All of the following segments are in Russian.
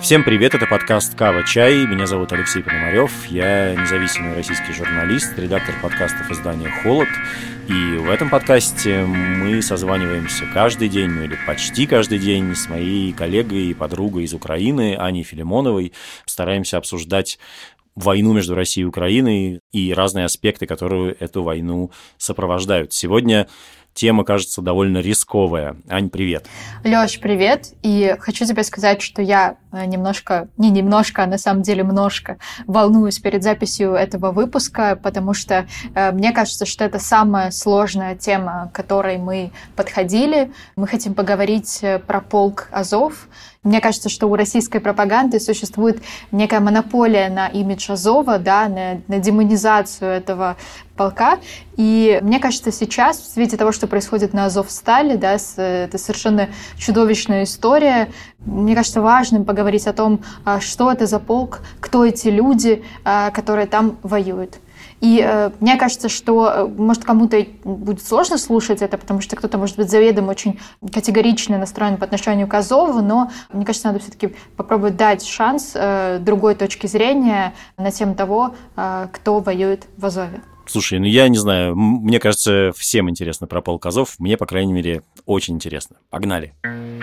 Всем привет, это подкаст «Кава Чай». Меня зовут Алексей Пономарев, я независимый российский журналист, редактор подкастов издания «Холод». И в этом подкасте мы созваниваемся каждый день, или почти каждый день, с моей коллегой и подругой из Украины, Аней Филимоновой. Стараемся обсуждать войну между Россией и Украиной и разные аспекты, которые эту войну сопровождают. Сегодня тема, кажется, довольно рисковая. Ань, привет. Лёш, привет. И хочу тебе сказать, что я а на самом деле немножко волнуюсь перед записью этого выпуска, потому что мне кажется, что это самая сложная тема, к которой мы подходили. Мы хотим поговорить про полк Азов. Мне кажется, что у российской пропаганды существует некая монополия на имидж Азова, да, на демонизацию этого полка. И мне кажется, сейчас, в свете того, что происходит на Азовстали, да, это совершенно чудовищная история, мне кажется, важным поговорить о том, что это за полк, кто эти люди, которые там воюют. И мне кажется, что, может, кому-то будет сложно слушать это, потому что кто-то, может быть, заведомо очень категорично настроен по отношению к Азову, но мне кажется, надо все-таки попробовать дать шанс другой точки зрения на тему того, кто воюет в Азове. Слушай, я не знаю, мне кажется, всем интересно про полк Азов, мне, по крайней мере, очень интересно. Погнали!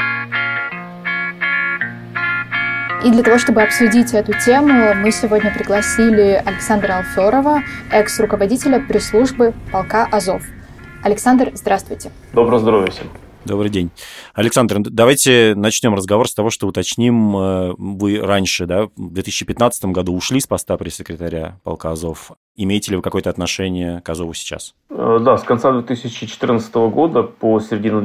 И для того, чтобы обсудить эту тему, мы сегодня пригласили Александра Алферова, экс-руководителя пресс-службы полка Азов. Александр, здравствуйте. Доброго здоровья всем. Добрый день. Александр, давайте начнем разговор с того, что уточним. Вы раньше, в 2015 году ушли с поста пресс-секретаря полка Азов. Имеете ли вы какое-то отношение к Азову сейчас? Да, с конца 2014 года по середину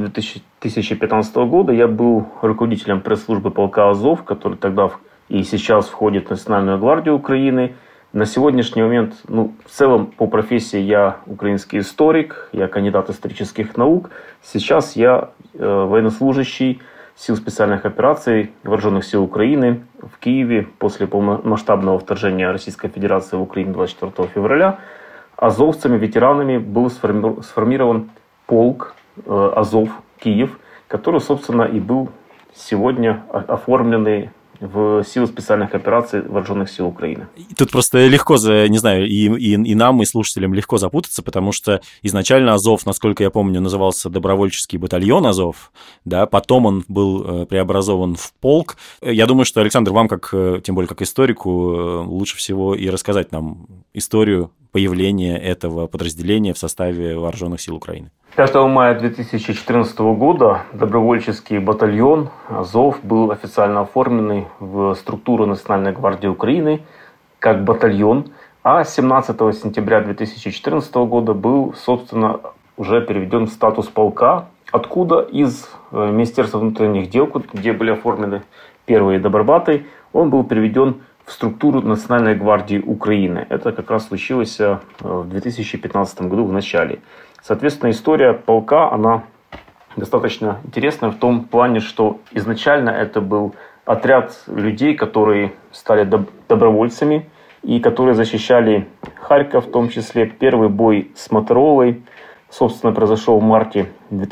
2015 года я был руководителем пресс-службы полка Азов, который тогда и сейчас входит в Национальную гвардию Украины. На сегодняшний момент, в целом по профессии я украинский историк, я кандидат исторических наук. Сейчас я военнослужащий сил специальных операций Вооруженных сил Украины в Киеве после полномасштабного вторжения Российской Федерации в Украину 24 февраля. Азовцами, ветеранами был сформирован полк Азов Киев, который, собственно, и был сегодня оформленный в силы специальных операций Вооруженных сил Украины. Тут просто легко, не знаю, и нам, и слушателям легко запутаться, потому что изначально Азов, насколько я помню, назывался добровольческий батальон Азов, да, потом он был преобразован в полк. Я думаю, что, Александр, вам, тем более как историку, лучше всего и рассказать нам историю появления этого подразделения в составе Вооруженных сил Украины. 5 мая 2014 года добровольческий батальон Азов был официально оформленный в структуру Национальной гвардии Украины как батальон, а 17 сентября 2014 года был, собственно, уже переведен в статус полка, откуда из Министерства внутренних дел, где были оформлены первые добробаты, он был переведен в структуру Национальной гвардии Украины. Это как раз случилось в 2015 году в начале. Соответственно, история полка, она достаточно интересная в том плане, что изначально это был отряд людей, которые стали добровольцами и которые защищали Харьков, в том числе. Первый бой с Моторолой, собственно, произошел в марте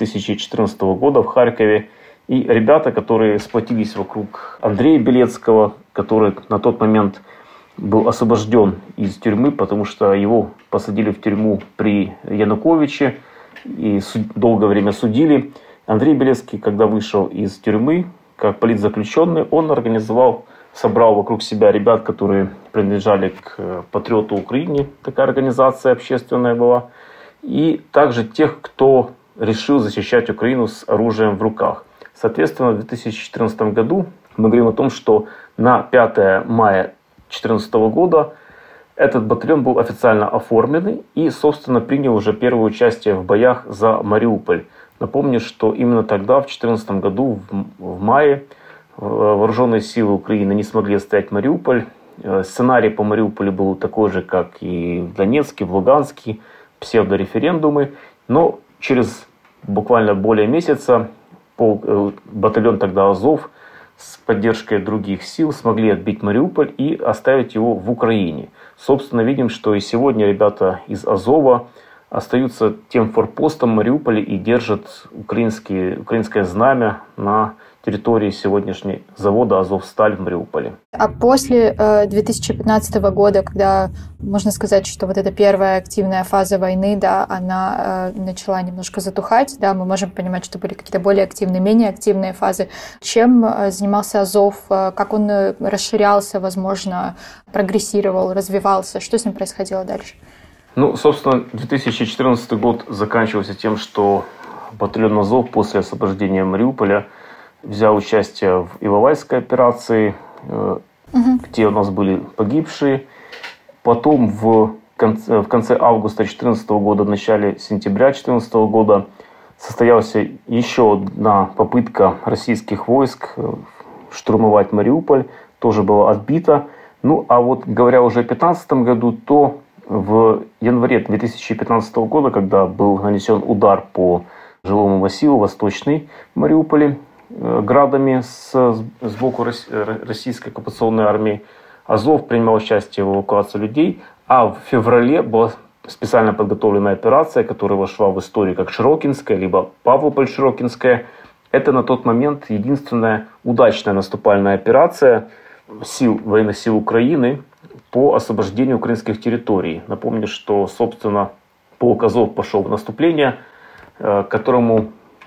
2014 года в Харькове. И ребята, которые сплотились вокруг Андрея Белецкого, который на тот момент был освобожден из тюрьмы, потому что его посадили в тюрьму при Януковиче и долгое время судили. Андрей Белецкий, когда вышел из тюрьмы, как политзаключенный, он собрал вокруг себя ребят, которые принадлежали к «Патриоту Украины», такая организация общественная была, и также тех, кто решил защищать Украину с оружием в руках. Соответственно, в 2014 году мы говорим о том, что на 5 мая 2014 года этот батальон был официально оформленный и, собственно, принял уже первое участие в боях за Мариуполь. Напомню, что именно тогда, в 2014 году, в мае, вооруженные силы Украины не смогли отстоять Мариуполь. Сценарий по Мариуполю был такой же, как и в Донецке, в Луганске, псевдореферендумы. Но через буквально более месяца батальон тогда Азов с поддержкой других сил смогли отбить Мариуполь и оставить его в Украине. Собственно, видим, что и сегодня ребята из Азова остаются тем форпостом Мариуполя и держат украинское знамя на территории сегодняшней завода «Азовсталь» в Мариуполе. А после 2015 года, когда можно сказать, что вот эта первая активная фаза войны, да, она начала немножко затухать, да, мы можем понимать, что были какие-то более активные, менее активные фазы. Чем занимался Азов? Как он расширялся, возможно, прогрессировал, развивался? Что с ним происходило дальше? Собственно, 2014 год заканчивался тем, что батальон Азов после освобождения Мариуполя взял участие в Иловайской операции, где у нас были погибшие. Потом в конце августа 2014 года, в начале сентября 2014 года состоялась еще одна попытка российских войск штурмовать Мариуполь. Тоже была отбита. А вот говоря уже о 2015 году, то в январе 2015 года, когда был нанесен удар по жилому массиву Восточный Мариуполя градами сбоку российской оккупационной армии, Азов принимал участие в эвакуации людей, а в феврале была специально подготовленная операция, которая вошла в историю как Широкинская, либо Павлополь-Широкинская. Это на тот момент единственная удачная наступальная операция военных сил Украины по освобождению украинских территорий. Напомню, что, собственно, полк Азов пошел в наступление, к которому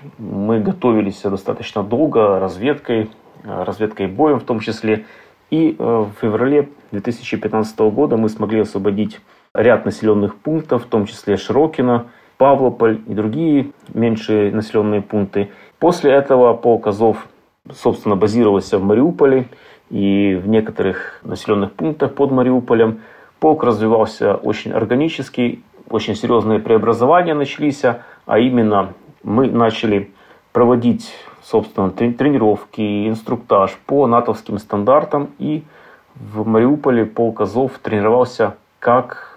мы готовились достаточно долго, разведкой боем в том числе. И в феврале 2015 года мы смогли освободить ряд населенных пунктов, в том числе Широкино, Павлополь и другие меньшие населенные пункты. После этого полк Азов, собственно, базировался в Мариуполе и в некоторых населенных пунктах под Мариуполем. Полк развивался очень органически, очень серьезные преобразования начались, а именно мы начали проводить, собственно, тренировки, инструктаж по натовским стандартам. И в Мариуполе полк Азов тренировался как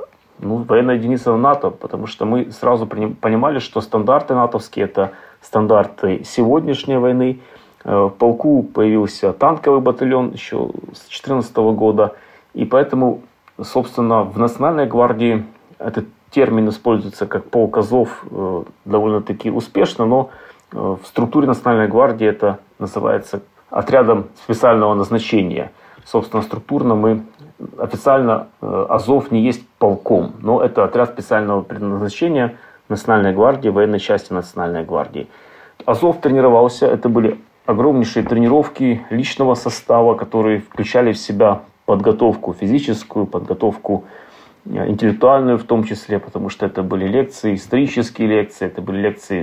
военная единица НАТО, потому что мы сразу понимали, что стандарты натовские – это стандарты сегодняшней войны. В полку появился танковый батальон еще с 2014 года. И поэтому, собственно, в Национальной гвардии этот термин используется как полк Азов довольно-таки успешно, но в структуре Национальной гвардии это называется отрядом специального назначения. Собственно, структурно мы официально Азов не есть полком, но это отряд специального предназначения Национальной гвардии, военной части Национальной гвардии. Азов тренировался, это были огромнейшие тренировки личного состава, которые включали в себя подготовку физическую, подготовку интеллектуальную в том числе, потому что это были лекции, исторические лекции, это были лекции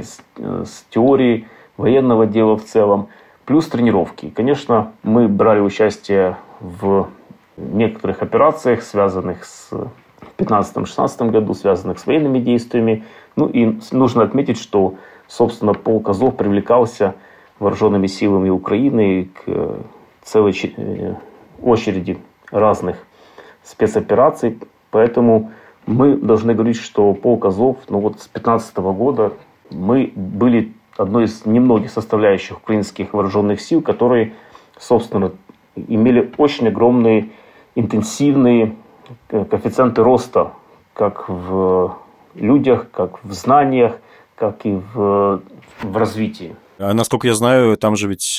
с теорией военного дела в целом, плюс тренировки. Конечно, мы брали участие в некоторых операциях, связанных в 2015-2016 году, связанных с военными действиями. И нужно отметить, что, собственно, полк Азов привлекался вооруженными силами Украины к целой очереди разных спецопераций. Поэтому мы должны говорить, что полк Азов, с 2015 года мы были одной из немногих составляющих украинских вооруженных сил, которые, собственно, имели очень огромные, интенсивные коэффициенты роста, как в людях, как в знаниях, как и в развитии. А насколько я знаю, там же ведь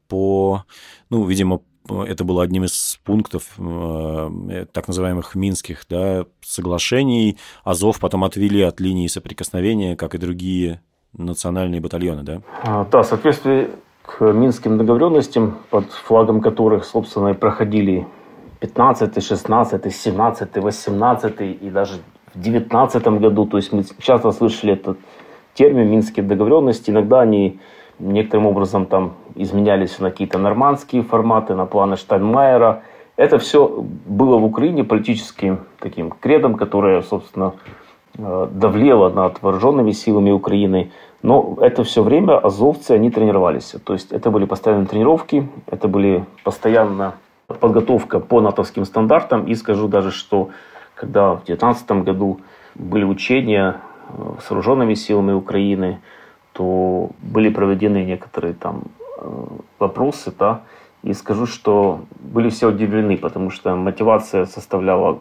видимо, это было одним из пунктов так называемых Минских соглашений. Азов потом отвели от линии соприкосновения, как и другие национальные батальоны, да? Да, в соответствии к Минским договоренностям, под флагом которых, собственно, и проходили 15-й, 16-й, 17-й, 18-й и даже в 19-м году. То есть мы часто слышали этот термин «Минские договоренности». Иногда они некоторым образом там изменялись на какие-то нормандские форматы, на планы Штайнмайера. Это все было в Украине политическим таким кредом, которое, собственно, давлело над вооруженными силами Украины. Но это все время азовцы, они тренировались. То есть это были постоянные тренировки, это были постоянная подготовка по натовским стандартам. И скажу даже, что когда в 2019 году были учения с вооруженными силами Украины, то были проведены некоторые там вопросы, и скажу, что были все удивлены, потому что мотивация составляла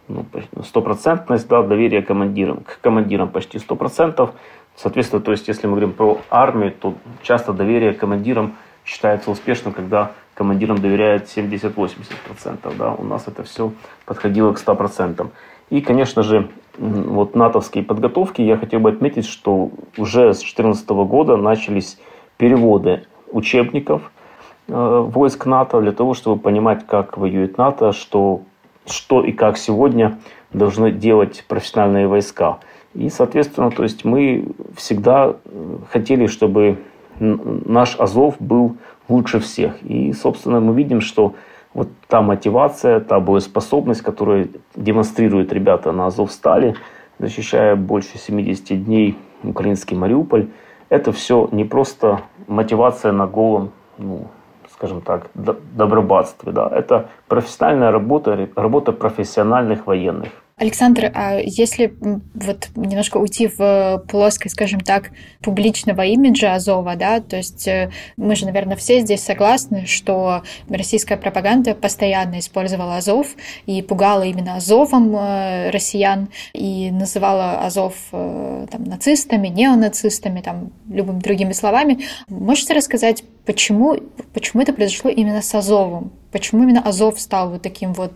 100%, доверие к командирам почти 100%. Соответственно, то есть, если мы говорим про армию, то часто доверие к командирам считается успешным, когда командирам доверяют 70-80%. Да? У нас это все подходило к 100%. И, конечно же, вот натовские подготовки, я хотел бы отметить, что уже с 2014 года начались переводы учебников войск НАТО для того, чтобы понимать, как воюет НАТО, что и как сегодня должны делать профессиональные войска. И, соответственно, то есть мы всегда хотели, чтобы наш Азов был лучше всех. И, собственно, мы видим, что вот та мотивация, та боеспособность, которую демонстрируют ребята на Азовстали, защищая больше 70 дней украинский Мариуполь, это все не просто мотивация на голом, скажем так, добробатстве. Да? Это профессиональная работа профессиональных военных. Александр, а если вот немножко уйти в плоскость, скажем так, публичного имиджа Азова, да, то есть мы же, наверное, все здесь согласны, что российская пропаганда постоянно использовала Азов и пугала именно Азовом россиян и называла Азов там, нацистами, неонацистами, там, любыми другими словами. Можете рассказать, почему это произошло именно с Азовом? Почему именно Азов стал вот таким вот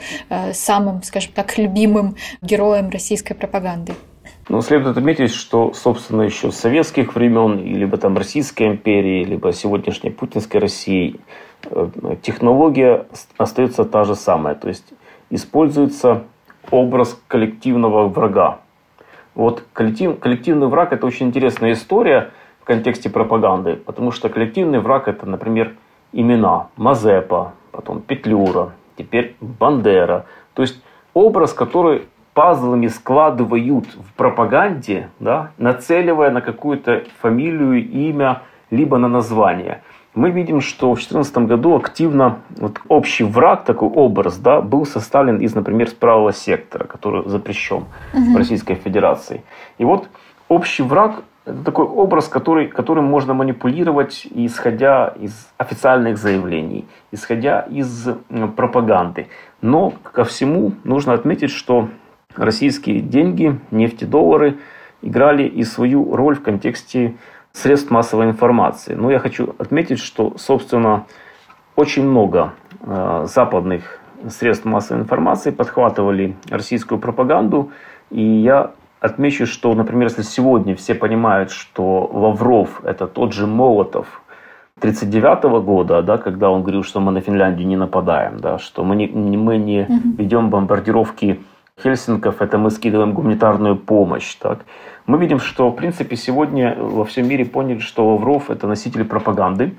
самым, скажем так, любимым героем российской пропаганды? Следует отметить, что, собственно, еще с советских времен, либо там Российской империи, либо сегодняшней путинской России, технология остается та же самая. То есть используется образ коллективного врага. Вот коллективный враг – это очень интересная история в контексте пропаганды, потому что коллективный враг – это, например, имена Мазепа, потом Петлюра, теперь Бандера. То есть образ, который пазлами складывают в пропаганде, да, нацеливая на какую-то фамилию, имя, либо на название. Мы видим, что в 2014 году активно общий враг, такой образ, да, был составлен из, например, правого сектора, который запрещен в Российской Федерации. И вот общий враг – это такой образ, которым можно манипулировать, исходя из официальных заявлений, исходя из пропаганды. Но ко всему нужно отметить, что российские деньги, нефтедоллары играли и свою роль в контексте средств массовой информации. Но я хочу отметить, что, собственно, очень много западных средств массовой информации подхватывали российскую пропаганду. И я отмечу, что, например, если сегодня все понимают, что Лавров – это тот же Молотов 1939 года, да, когда он говорил, что мы на Финляндию не нападаем, да, что мы не ведем бомбардировки Хельсинков, это мы скидываем гуманитарную помощь. Так. Мы видим, что, в принципе, сегодня во всем мире поняли, что Лавров – это носитель пропаганды,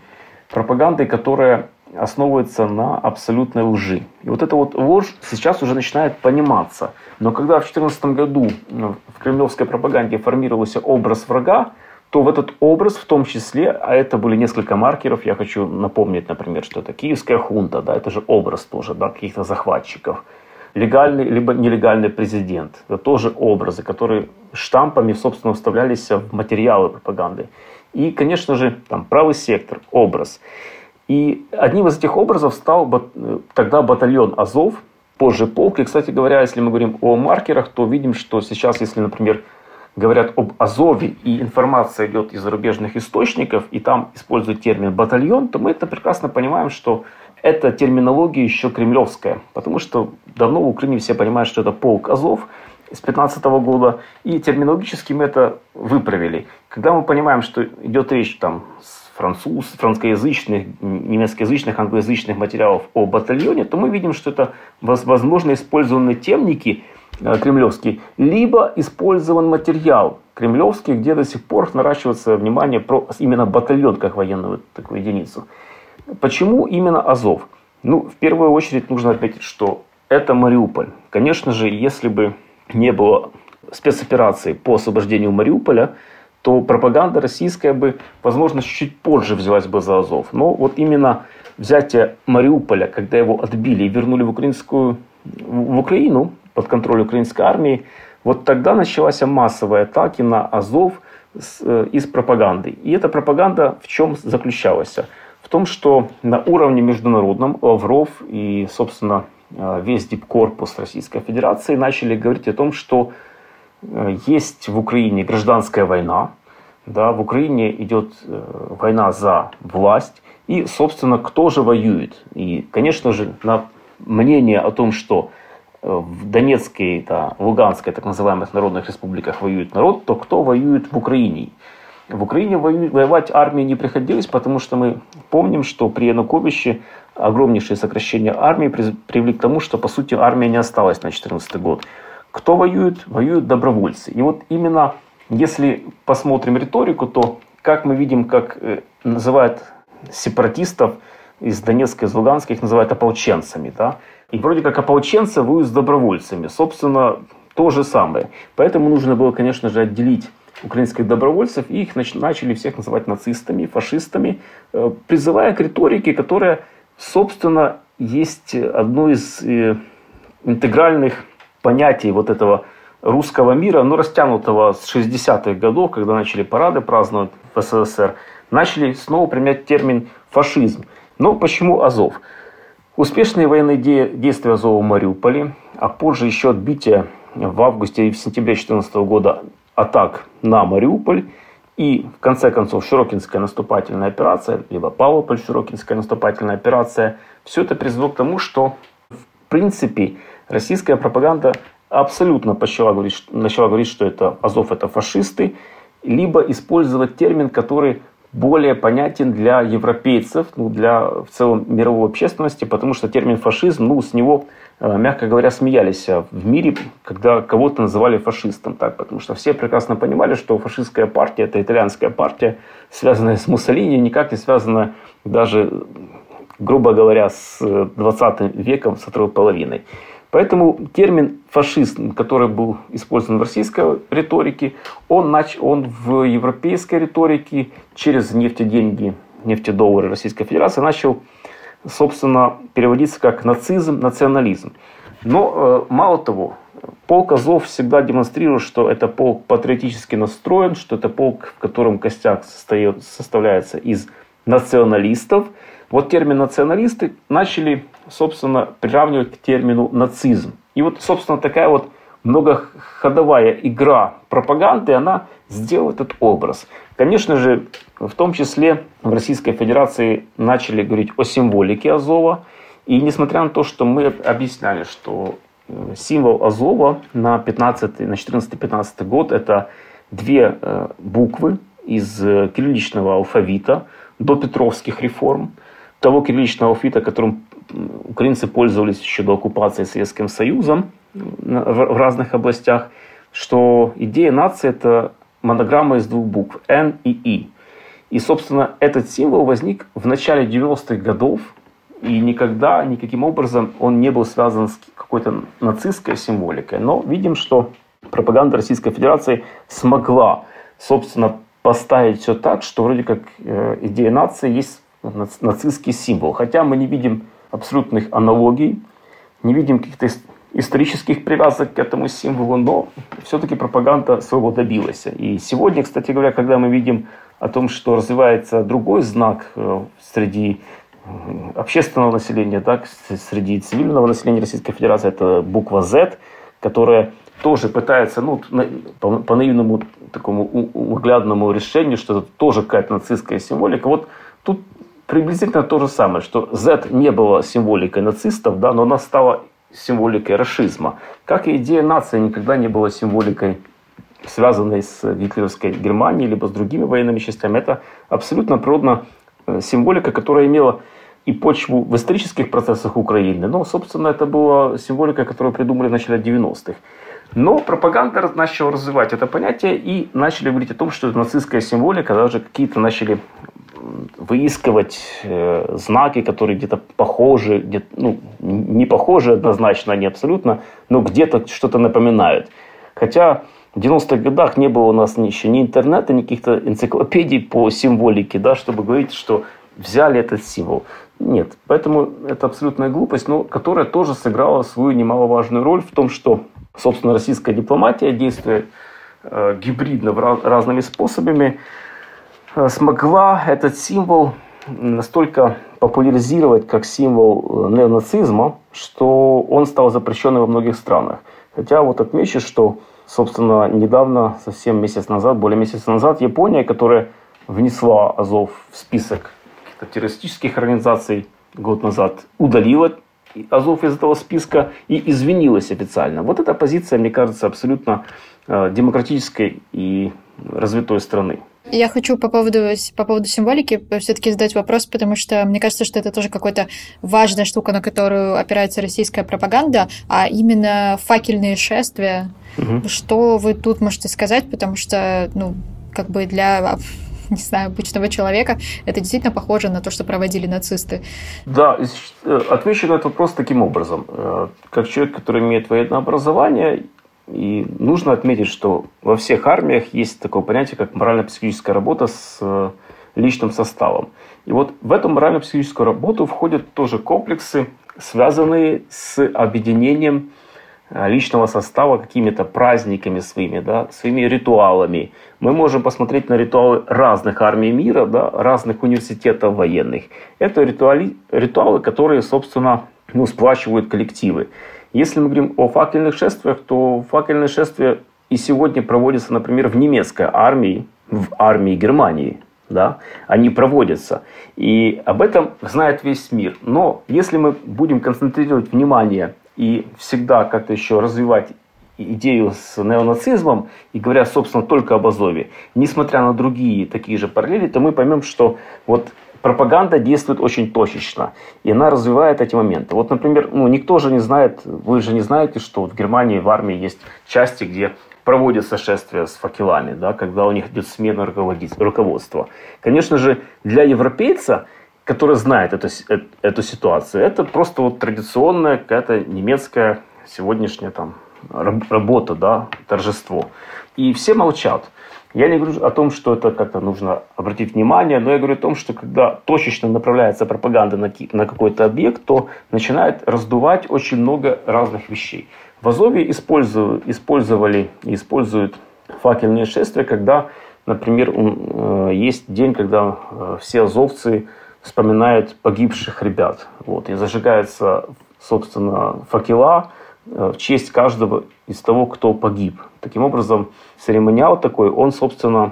которая основывается на абсолютной лжи. И вот эта вот ложь сейчас уже начинает пониматься. Но когда в 2014 году в кремлевской пропаганде формировался образ врага, то в этот образ в том числе, а это были несколько маркеров, я хочу напомнить, например, что это киевская хунта, да, это же образ тоже, да, каких-то захватчиков. Легальный либо нелегальный президент. Это тоже образы, которые штампами, собственно, вставлялись в материалы пропаганды. И, конечно же, там правый сектор, образ. И одним из этих образов стал тогда батальон Азов, позже полк. И, кстати говоря, если мы говорим о маркерах, то видим, что сейчас, если, например, говорят об Азове, и информация идет из зарубежных источников, и там используют термин «батальон», то мы это прекрасно понимаем, что эта терминология еще кремлевская. Потому что давно в Украине все понимают, что это полк Азов с 2015 года. И терминологически мы это выправили. Когда мы понимаем, что идет речь там французскоязычных, немецкоязычных, англоязычных материалов о батальоне, то мы видим, что это, возможно, использованы темники кремлевские, либо использован материал кремлевский, где до сих пор наращивается внимание про именно батальон как военную такую единицу. Почему именно Азов? В первую очередь нужно отметить, что это Мариуполь. Конечно же, если бы не было спецоперации по освобождению Мариуполя, то пропаганда российская бы, возможно, чуть позже взялась бы за Азов. Но вот именно взятие Мариуполя, когда его отбили и вернули в Украину под контроль украинской армии, вот тогда началась массовая атака на Азов из пропаганды. И эта пропаганда в чем заключалась? В том, что на уровне международном Лавров и, собственно, весь дипкорпус Российской Федерации начали говорить о том, что есть в Украине гражданская война, да, в Украине идет война за власть. И, собственно, кто же воюет? И, конечно же, на мнение о том, что в Донецкой, Луганской, так называемых народных республиках воюет народ, то кто воюет в Украине? В Украине воевать армии не приходилось, потому что мы помним, что при Януковиче огромнейшее сокращение армии привели к тому, что, по сути, армия не осталась на 2014 год. Кто воюет? Воюют добровольцы. И вот именно если посмотрим риторику, то как мы видим, как называют сепаратистов из Донецка, из Луганска, их называют ополченцами. Да? И вроде как ополченцы воюют с добровольцами. Собственно, то же самое. Поэтому нужно было, конечно же, отделить украинских добровольцев, и их начали всех называть нацистами, фашистами, призывая к риторике, которая, собственно, есть одно из интегральных понятий вот этого русского мира, но растянутого с 60-х годов, когда начали парады праздновать в СССР, начали снова применять термин «фашизм». Но почему Азов? Успешные военные действия Азова в Мариуполе, а позже еще отбитие в августе и в сентябре 2014 года атак на Мариуполь и, в конце концов, Широкинская наступательная операция, либо Павлополь-Широкинская наступательная операция, все это привело к тому, что, в принципе, российская пропаганда абсолютно начала говорить, что это Азов – это фашисты, либо использовать термин, который более понятен для европейцев, для в целом мировой общественности, потому что термин фашизм, с него, мягко говоря, смеялись в мире, когда кого-то называли фашистом. Так, потому что все прекрасно понимали, что фашистская партия – это итальянская партия, связанная с Муссолини, никак не связанная даже, грубо говоря, с 20 веком, со второй половиной. Поэтому термин «фашизм», который был использован в российской риторике, он в европейской риторике через нефтеденьги, нефтедоллары Российской Федерации начал, собственно, переводиться как нацизм, национализм. Но мало того, полк Азов всегда демонстрирует, что это полк патриотически настроен, что это полк, в котором костяк составляется из националистов. Вот термин «националисты» начали, собственно, приравнивать к термину «нацизм». И вот, собственно, такая вот многоходовая игра пропаганды, она сделала этот образ. Конечно же, в том числе в Российской Федерации начали говорить о символике Азова. И несмотря на то, что мы объясняли, что символ Азова на 14-15 год – это две буквы из кирилличного алфавита до петровских реформ, того кирилличного алфавита, которым украинцы пользовались еще до оккупации Советским Союзом в разных областях, что идея нации – это монограмма из двух букв «Н» и «И». И, собственно, этот символ возник в начале 90-х годов, и никогда, никаким образом он не был связан с какой-то нацистской символикой. Но видим, что пропаганда Российской Федерации смогла, собственно, поставить все так, что вроде как идея нации есть нацистский символ. Хотя мы не видим абсолютных аналогий, не видим каких-то исторических привязок к этому символу, но все-таки пропаганда своего добилась. И сегодня, кстати говоря, когда мы видим о том, что развивается другой знак среди общественного населения, так, среди цивильного населения Российской Федерации, это буква Z, которая тоже пытается, по наивному такому углядному решению, что это тоже какая-то нацистская символика. Вот тут приблизительно то же самое, что Z не была символикой нацистов, да, но она стала символикой рашизма. Как и идея нации никогда не была символикой, связанной с гитлеровской Германией, либо с другими военными частями. Это абсолютно природная символика, которая имела и почву в исторических процессах Украины. Но, собственно, это была символика, которую придумали в начале 90-х. Но пропаганда начала развивать это понятие и начали говорить о том, что это нацистская символика, даже какие-то начали выискивать знаки, которые где-то похожи, не похожи однозначно, не абсолютно, но где-то что-то напоминают. Хотя в 90-х годах не было у нас еще ни интернета, ни каких-то энциклопедий по символике, да, чтобы говорить, что взяли этот символ. Нет, поэтому это абсолютная глупость, но которая тоже сыграла свою немаловажную роль в том, что, собственно, российская дипломатия, действуя гибридно разными способами, смогла этот символ настолько популяризировать как символ неонацизма, что он стал запрещенным во многих странах. Хотя вот отмечу, что собственно, недавно, совсем более месяца назад, Япония, которая внесла Азов в список террористических организаций год назад, удалила Азов из этого списка и извинилась официально. Вот эта позиция, мне кажется, абсолютно демократической и развитой страны. Я хочу по поводу символики все-таки задать вопрос, потому что мне кажется, что это тоже какая-то важная штука, на которую опирается российская пропаганда, а именно факельные шествия. Что вы тут можете сказать, потому что, как бы для, не знаю, обычного человека это действительно похоже на то, что проводили нацисты. Да, отвечу на этот вопрос таким образом. Как человек, который имеет военное образование, и нужно отметить, что во всех армиях есть такое понятие, как морально-психологическая работа с личным составом. И вот в эту морально-психологическую работу входят тоже комплексы, связанные с объединением личного состава какими-то праздниками своими ритуалами. Мы можем посмотреть на ритуалы разных армий мира, разных университетов военных. Это ритуалы, которые, собственно, сплачивают коллективы. Если мы говорим о факельных шествиях, то факельные шествия и сегодня проводятся, например, в немецкой армии, в армии Германии. Они проводятся. И об этом знает весь мир. Но если мы будем концентрировать внимание и всегда как-то еще развивать идею с неонацизмом, и говоря, собственно, только об Азове, несмотря на другие такие же параллели, то мы поймем, что пропаганда действует очень точечно, и она развивает эти моменты. Вот, например, никто же не знает, вы же не знаете, что в Германии в армии есть части, где проводятся шествия с факелами, когда у них идет смена руководства. Конечно же, для европейца, который знает эту ситуацию, это просто традиционная какая-то немецкая сегодняшняя работа, торжество. И все молчат. Я не говорю о том, что это как-то нужно обратить внимание, но я говорю о том, что когда точечно направляется пропаганда на какой-то объект, то начинает раздувать очень много разных вещей. В Азове использовали и используют факельные шествия, когда, например, есть день, когда все азовцы вспоминают погибших ребят. И зажигаются, собственно, факела в честь каждого из того, кто погиб. Таким образом, церемониал такой, он, собственно,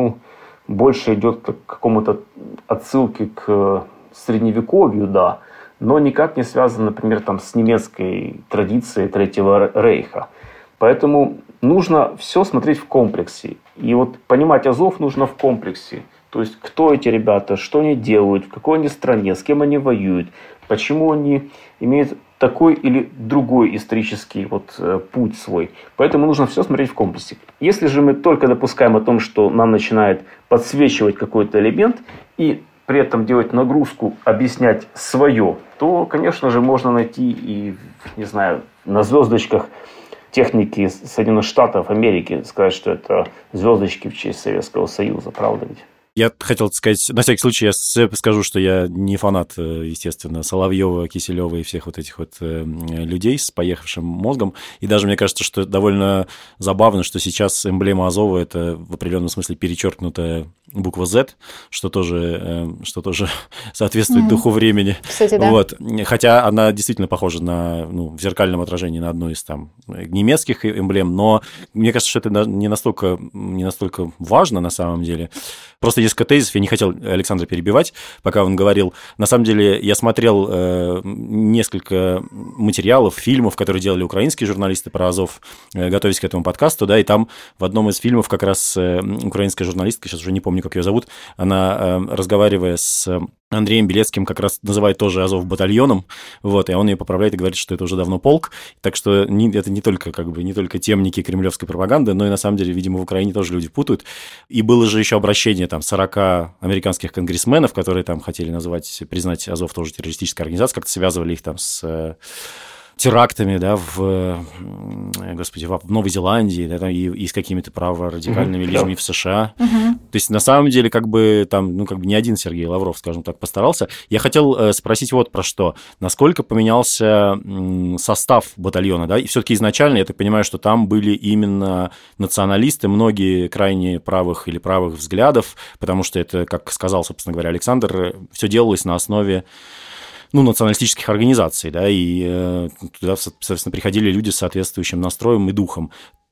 больше идет к какому-то отсылке к средневековью, но никак не связан, например, с немецкой традицией Третьего Рейха. Поэтому нужно все смотреть в комплексе. И понимать Азов нужно в комплексе. То есть, кто эти ребята, что они делают, в какой они стране, с кем они воюют, почему они имеют такой или другой исторический путь свой. Поэтому нужно все смотреть в комплексе. Если же мы только допускаем о том, что нам начинает подсвечивать какой-то элемент и при этом делать нагрузку, объяснять свое, то, конечно же, можно найти и, не знаю, на звездочках техники Соединенных Штатов Америки сказать, что это звездочки в честь Советского Союза. Правда ведь? Я хотел сказать, на всякий случай я скажу, что я не фанат, естественно, Соловьева, Киселева и всех этих людей с поехавшим мозгом. И даже мне кажется, что довольно забавно, что сейчас эмблема Азова – это в определенном смысле перечеркнутая буква Z, что тоже соответствует духу времени. Кстати, да. Хотя она действительно похожа в зеркальном отражении на одну из немецких эмблем, но мне кажется, что это не настолько важно на самом деле. Просто несколько тезисов, я не хотел Александра перебивать, пока он говорил. На самом деле, я смотрел несколько материалов, фильмов, которые делали украинские журналисты про Азов, готовясь к этому подкасту, и там в одном из фильмов как раз украинская журналистка, сейчас уже не помню, как ее зовут, она, разговаривая с Андреем Белецким, как раз называет тоже Азов батальоном, и он ее поправляет и говорит, что это уже давно полк, так что это не только темники кремлевской пропаганды, но и на самом деле, видимо, в Украине тоже люди путают. И было же еще обращение 40 американских конгрессменов, которые хотели признать Азов тоже террористической организацией, как-то связывали их с терактами, в Новой Зеландии, и с какими-то праворадикальными людьми в США. То есть, на самом деле, не один Сергей Лавров, скажем так, постарался. Я хотел спросить про что. Насколько поменялся состав батальона, и все-таки изначально, я так понимаю, что там были именно националисты, многие крайне правых или правых взглядов, потому что это, как сказал, собственно говоря, Александр, все делалось на основе националистических организаций, и туда, соответственно, приходили люди с соответствующим настроем и духом.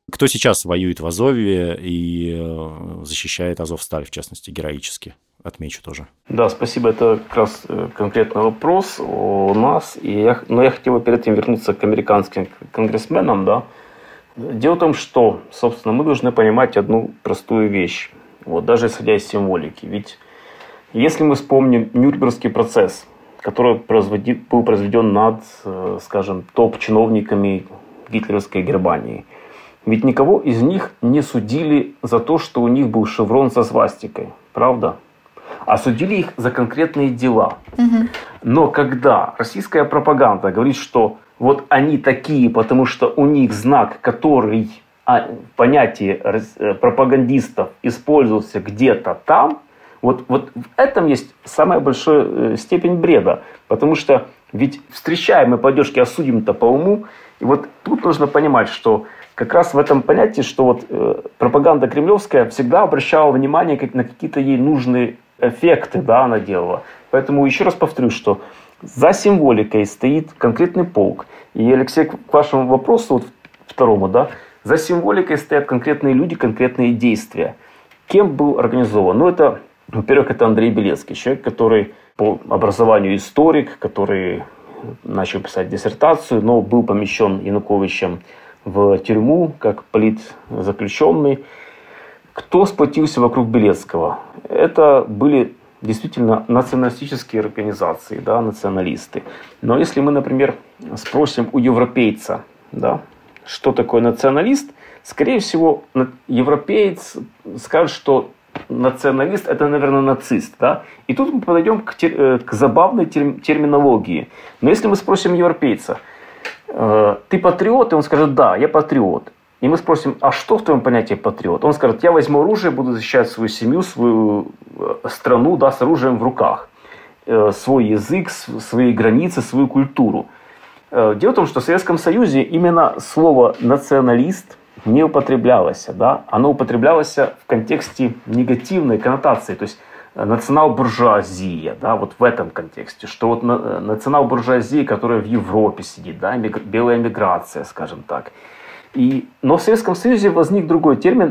Кто сейчас воюет в Азове и защищает Азовсталь, в частности, героически? Отмечу тоже. Да, спасибо. Это как раз конкретный вопрос у нас. Но я хотел бы перед этим вернуться к американским конгрессменам. Да. Дело в том, что, собственно, мы должны понимать одну простую вещь. Вот, даже исходя из символики. Ведь если мы вспомним Нюрнбергский процесс, который был произведен над, скажем, топ-чиновниками гитлеровской Германии, ведь никого из них не судили за то, что у них был шеврон со свастикой. Правда? А судили их за конкретные дела. Но когда российская пропаганда говорит, что вот они такие, потому что у них знак, который в понятии пропагандистов использовался где-то там, вот в этом есть самая большая степень бреда. Потому что ведь встречаем мы по одежке, а судим-то по уму. И вот тут нужно понимать, что как раз в этом понятии, что вот пропаганда кремлевская всегда обращала внимание на какие-то ей нужные эффекты, да, она делала. Поэтому еще раз повторю, что за символикой стоит конкретный полк. И, Алексей, к вашему вопросу, вот второму, да, за символикой стоят конкретные люди, конкретные действия. Кем был организован? Ну, это, во-первых, это Андрей Белецкий, человек, который по образованию историк, который начал писать диссертацию, но был помещен Януковичем в тюрьму как политзаключенный. Кто сплотился вокруг Белецкого? Это были действительно националистические организации, да, националисты. Но если мы, например, спросим у европейца, да, что такое националист, скорее всего, европеец скажет, что националист – это, наверное, нацист. Да? И тут мы подойдем к забавной терминологии. Но если мы спросим европейца, ты патриот? И он скажет, да, я патриот. И мы спросим, а что в твоем понятии патриот? Он скажет, я возьму оружие, буду защищать свою семью, свою страну, да, с оружием в руках. Свой язык, свои границы, свою культуру. Дело в том, что в Советском Союзе именно слово «националист» не употреблялось. Да? Оно употреблялось в контексте негативной коннотации. То есть национал-буржуазия, да, вот в этом контексте. Что вот национал-буржуазия, которая в Европе сидит, да, белая миграция, скажем так. Но в Советском Союзе возник другой термин,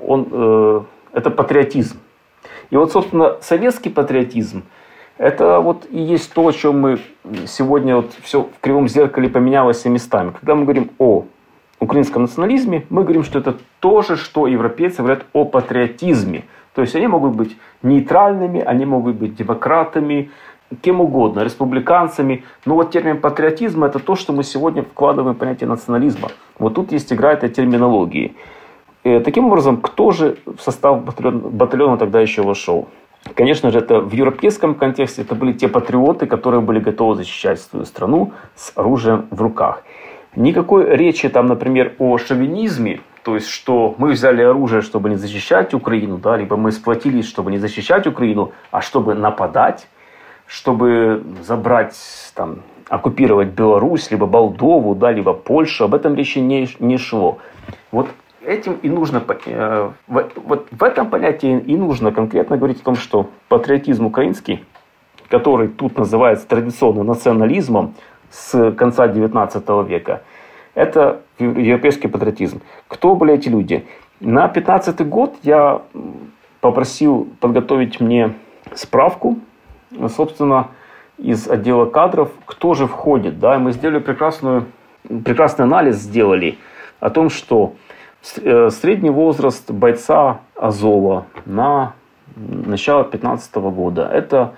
это патриотизм. И вот, собственно, советский патриотизм, это вот и есть то, о чем мы сегодня вот все в кривом зеркале поменялось местами. Когда мы говорим о украинском национализме, мы говорим, что это то же, что европейцы говорят о патриотизме. То есть они могут быть нейтральными, они могут быть демократами, кем угодно, республиканцами. Но вот термин патриотизм – это то, что мы сегодня вкладываем в понятие национализма. Вот тут есть игра этой терминологии. Таким образом, кто же в состав батальона тогда еще вошел? Конечно же, это в европейском контексте это были те патриоты, которые были готовы защищать свою страну с оружием в руках. Никакой речи там, например, о шовинизме, то есть, что мы взяли оружие, чтобы не защищать Украину, да, либо мы сплотились, чтобы не защищать Украину, а чтобы нападать, чтобы забрать, там, оккупировать Беларусь, либо Молдову, да, либо Польшу, об этом речи не шло. Вот этим и нужно, вот в этом понятии и нужно конкретно говорить о том, что патриотизм украинский, который тут называется традиционным национализмом с конца 19 века, это европейский патриотизм. Кто были эти люди? На 15-й год я попросил подготовить мне справку, собственно, из отдела кадров, кто же входит. Да? И мы сделали прекрасный анализ сделали о том, что средний возраст бойца Азова на начало 15 года – это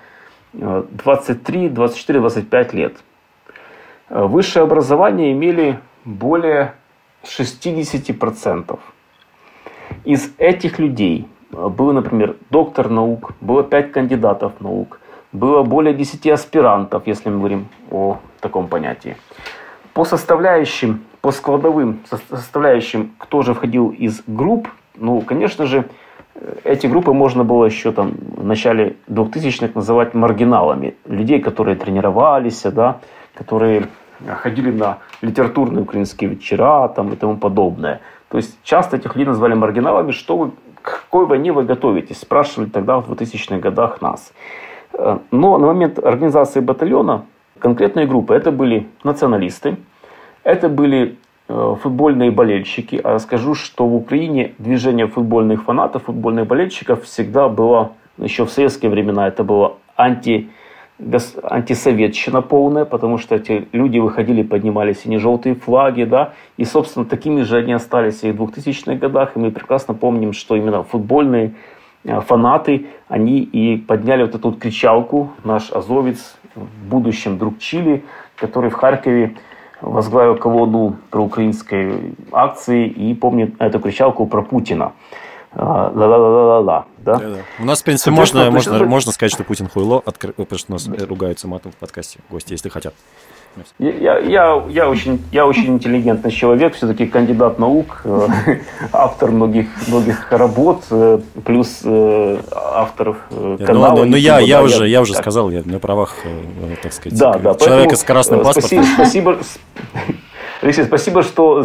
23, 24, 25 лет. Высшее образование имели более 60%. Из этих людей был, например, доктор наук, было 5 кандидатов наук, было более 10 аспирантов, если мы говорим о таком понятии. По составляющим, по складовым составляющим, кто же входил из групп, ну, конечно же, эти группы можно было еще там в начале 2000-х называть маргиналами. Людей, которые тренировались, да, которые ходили на литературные украинские вечера там, и тому подобное. То есть часто этих людей назвали маргиналами. К какой войне вы готовитесь? Спрашивали тогда в 2000-х годах нас. Но на момент организации батальона конкретные группы, это были националисты, это были футбольные болельщики. А скажу, что в Украине движение футбольных фанатов, футбольных болельщиков всегда было, еще в советские времена, это было антисоветчина полная, потому что эти люди выходили, поднимали сине-желтые флаги, да, и, собственно, такими же они остались и в 2000-х годах, и мы прекрасно помним, что именно футбольные фанаты, они и подняли вот эту вот кричалку, наш азовец, в будущем друг Чили, который в Харькове возглавил колонну проукраинской акции и помнит эту кричалку про Путина. Ла-ла-ла-ла-ла, да? У нас, в принципе, можно сказать, что Путин хуйло, потому что у нас ругаются матом в подкасте гости, если хотят. Я очень интеллигентный человек, все-таки кандидат наук, автор многих работ, плюс автор канала. Ну, я уже сказал, я на правах, так сказать, человека с красным паспортом. Спасибо, Алексей, спасибо, что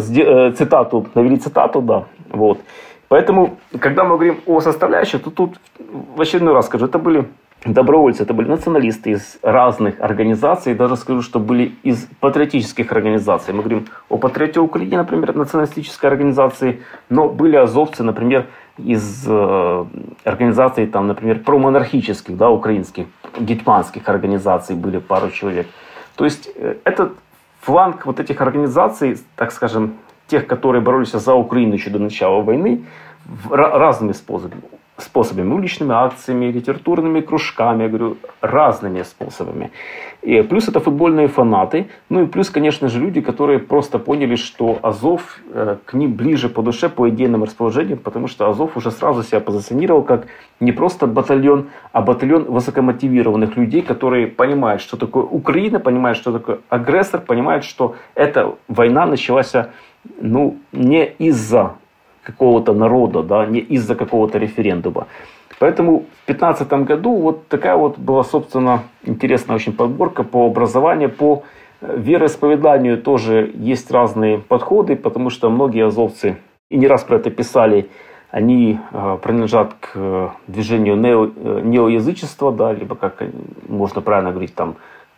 навели цитату, да, вот. Поэтому, когда мы говорим о составляющих, то тут в очередной раз скажу, это были добровольцы, это были националисты из разных организаций, даже скажу, что были из патриотических организаций. Мы говорим о «Патриоте Украины», например, националистической организации, но были азовцы, например, из организаций, там, например, промонархических, да, украинских, гетьманских организаций были пару человек. То есть этот фланг вот этих организаций, так скажем, тех, которые боролись за Украину еще до начала войны, разными способами, уличными акциями, литературными кружками, я говорю, разными способами. И плюс это футбольные фанаты, ну и плюс, конечно же, люди, которые просто поняли, что Азов к ним ближе по душе, по идейным расположениям, потому что Азов уже сразу себя позиционировал как не просто батальон, а батальон высокомотивированных людей, которые понимают, что такое Украина, понимают, что такое агрессор, понимают, что эта война началась, ну, не из-за какого-то народа, да, не из-за какого-то референдума. Поэтому в 2015 году вот такая вот была, собственно, интересная очень подборка по образованию, по вероисповеданию тоже есть разные подходы, потому что многие азовцы, и не раз про это писали, они принадлежат к движению неоязычества, да, либо, как можно правильно говорить, там,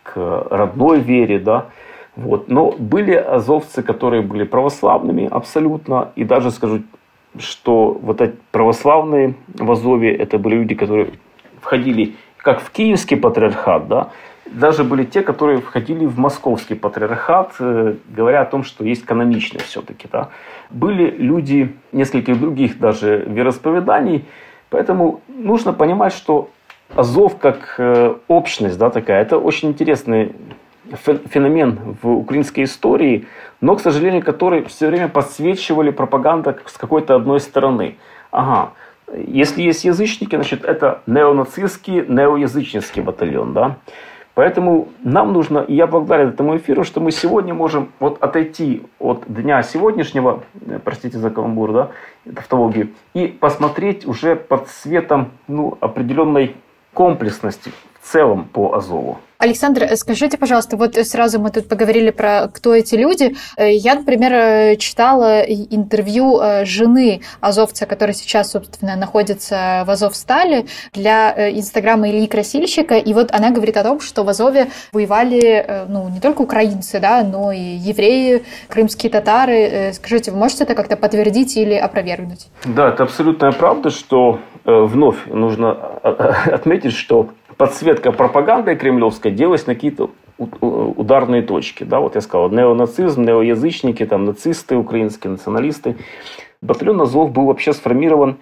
к родной вере, да. Вот. Но были азовцы, которые были православными абсолютно, и даже скажу, что вот эти православные в Азове, это были люди, которые входили как в Киевский патриархат, да, даже были те, которые входили в Московский патриархат, говоря о том, что есть каноничность все-таки, да. Были люди нескольких других даже вероисповеданий, поэтому нужно понимать, что Азов как общность, да, такая, это очень интересный феномен в украинской истории, но, к сожалению, который все время подсвечивали пропаганда с какой-то одной стороны. Ага, если есть язычники, значит, это неонацистский, неоязычнический батальон, да. Поэтому нам нужно, и я благодарен этому эфиру, что мы сегодня можем вот отойти от дня сегодняшнего, простите за каламбур, да, тавтологию, и посмотреть уже под светом, ну, определенной комплексности в целом по Азову. Александр, скажите, пожалуйста, вот сразу мы тут поговорили про кто эти люди. Я, например, читала интервью жены азовца, который сейчас, собственно, находится в Азовстале, для Инстаграма Ильи Красильщика. И вот она говорит о том, что в Азове воевали, ну, не только украинцы, да, но и евреи, крымские татары. Скажите, вы можете это как-то подтвердить или опровергнуть? Да, это абсолютная правда, что вновь нужно отметить, что подсветка пропагандой кремлевской делалась на какие-то ударные точки. Да, вот я сказал, неонацизм, неоязычники, там, нацисты, украинские националисты. Батальон Азов был вообще сформирован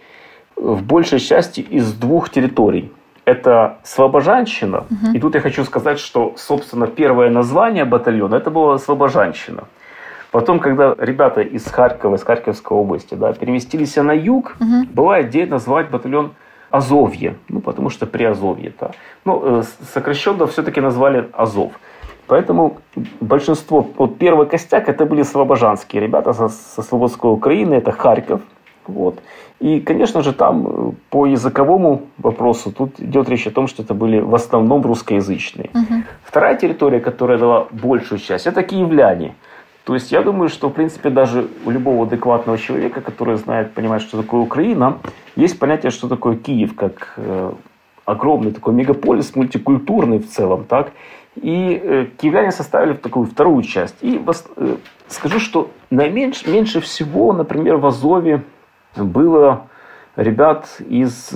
в большей части из двух территорий. Это Слобожанщина. И тут я хочу сказать, что, собственно, первое название батальона это была Слобожанщина. Потом, когда ребята из Харькова, из Харьковской области, да, переместились на юг, была идея назвать батальон Азовье, ну, потому что Приазовье. Да. Ну, сокращенно все-таки назвали Азов. Поэтому большинство, вот первый костяк, это были слобожанские ребята со Слободской Украины, это Харьков. Вот. И, конечно же, там по языковому вопросу тут идет речь о том, что это были в основном русскоязычные. Вторая территория, которая дала большую часть, это киевляне. То есть я думаю, что в принципе даже у любого адекватного человека, который знает, понимает, что такое Украина, есть понятие, что такое Киев, как огромный такой мегаполис, мультикультурный в целом, так. И киевляне составили такую вторую часть. И скажу, что меньше всего, например, в Азове было ребят из,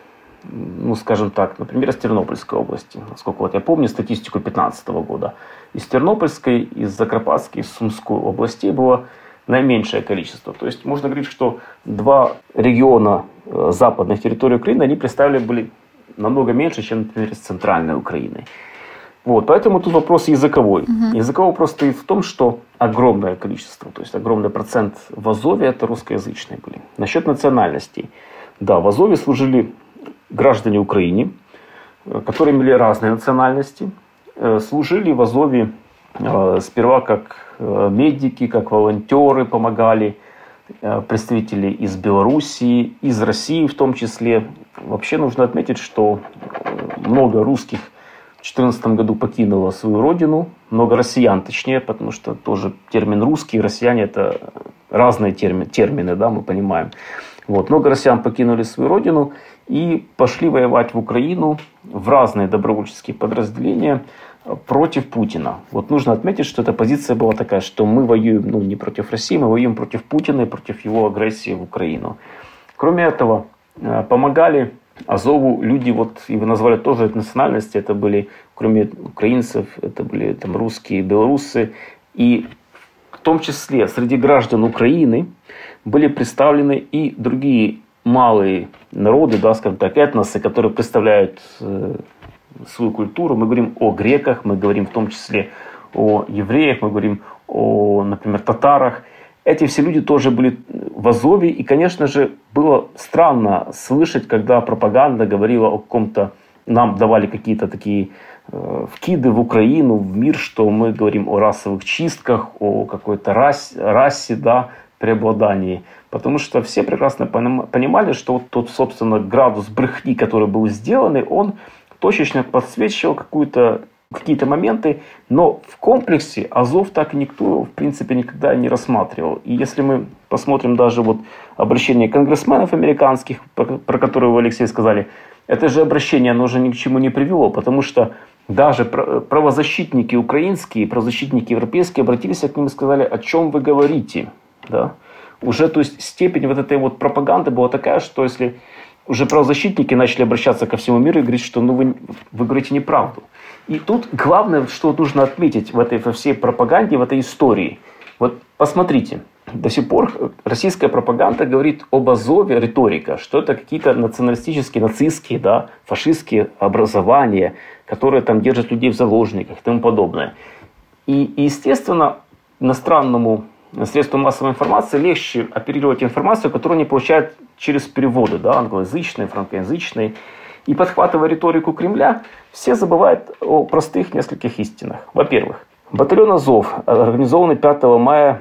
ну, скажем так, например, из Тернопольской области. Насколько вот я помню статистику 2015 года. Из Тернопольской, из Закарпатской, из Сумской областей было наименьшее количество. То есть можно говорить, что два региона западных территорий Украины, они представлены были намного меньше, чем, например, из центральной Украины. Вот, поэтому тут вопрос языковой. Языковой вопрос стоит в том, что огромное количество, то есть огромный процент в Азове это русскоязычные были. Насчет национальностей. Да, в Азове служили граждане Украины, которые имели разные национальности. Служили в Азове сперва как медики, как волонтеры помогали, представители из Белоруссии, из России в том числе. Вообще нужно отметить, что много русских в 2014 году покинуло свою родину, много россиян точнее, потому что тоже термин русский и россияне это разные термины, да, мы понимаем. Вот, много россиян покинули свою родину и пошли воевать в Украину в разные добровольческие подразделения против Путина. Вот нужно отметить, что эта позиция была такая, что мы воюем не против России, мы воюем против Путина и против его агрессии в Украину. Кроме этого, помогали Азову люди, вот и вы назвали тоже национальности, это были, кроме украинцев, это были там русские, белорусы, и в том числе среди граждан Украины были представлены и другие малые народы, да, скажем так, этносы, которые представляют свою культуру. Мы говорим о греках, мы говорим в том числе о евреях, мы говорим о, например, татарах. Эти все люди тоже были в Азове. И, конечно же, было странно слышать, когда пропаганда говорила о каком-то... Нам давали какие-то такие вкиды в Украину, в мир, что мы говорим о расовых чистках, о какой-то расе, да, преобладании. Потому что все прекрасно понимали, что вот тот, собственно, градус брехни, который был сделан, он точечно подсвечивал какие-то моменты, но в комплексе Азов так и никто, в принципе, никогда не рассматривал. И если мы посмотрим даже вот обращение конгрессменов американских, про которые вы, Алексей, сказали, это же обращение, оно уже ни к чему не привело, потому что даже правозащитники украинские, правозащитники европейские обратились к ним и сказали, о чем вы говорите. Да? Уже, то есть, степень вот этой вот пропаганды была такая, что если уже правозащитники начали обращаться ко всему миру и говорить, что вы говорите неправду. И тут главное, что нужно отметить во всей пропаганде, в этой истории. Вот посмотрите, до сих пор российская пропаганда говорит об Азове, риторика, что это какие-то националистические, нацистские, да, фашистские образования, которые там держат людей в заложниках и тому подобное. И естественно, иностранному средству массовой информации легче оперировать информацию, которую они получают через переводы, да, англоязычные, франкоязычные. И подхватывая риторику Кремля, все забывают о простых нескольких истинах. Во-первых, батальон Азов, организованный 5 мая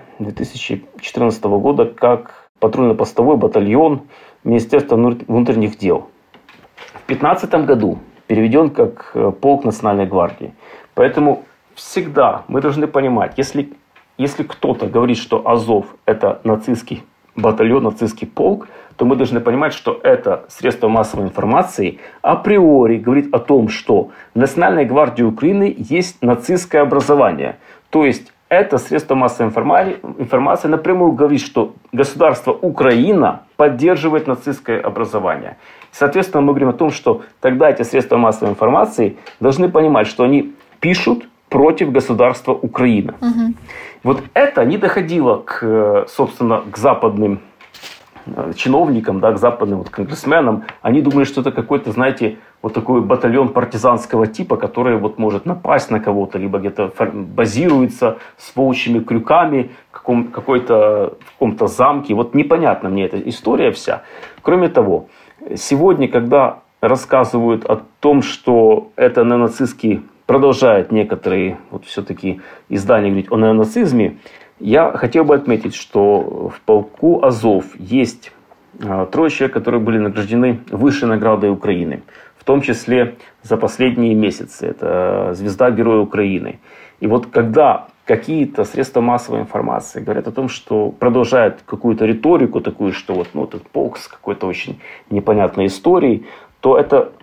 2014 года как патрульно-постовой батальон Министерства внутренних дел. В 2015 году переведен как полк Национальной гвардии. Поэтому всегда мы должны понимать, если кто-то говорит, что Азов это нацистский батальон, нацистский полк, то мы должны понимать, что это средство массовой информации априори говорит о том, что в Национальной гвардии Украины есть нацистское образование. То есть это средство массовой информации напрямую говорит, что государство Украина поддерживает нацистское образование. Соответственно, мы говорим о том, что тогда эти средства массовой информации должны понимать, что они пишут против государства Украина. Вот это не доходило собственно, к западным чиновникам, да, к западным конгрессменам. Они думали, что это какой-то, знаете, вот такой батальон партизанского типа, который вот может напасть на кого-то, либо где-то базируется с волчьими крюками в каком-то замке. Вот непонятна мне эта история вся. Кроме того, сегодня, когда рассказывают о том, что это неонацистский, продолжают некоторые вот все-таки издания говорить о неонацизме, я хотел бы отметить, что в полку Азов есть 3 человек, которые были награждены высшей наградой Украины. В том числе за последние месяцы. Это звезда Героя Украины. И вот когда какие-то средства массовой информации говорят о том, что продолжают какую-то риторику такую, что вот этот полк с какой-то очень непонятной историей, то это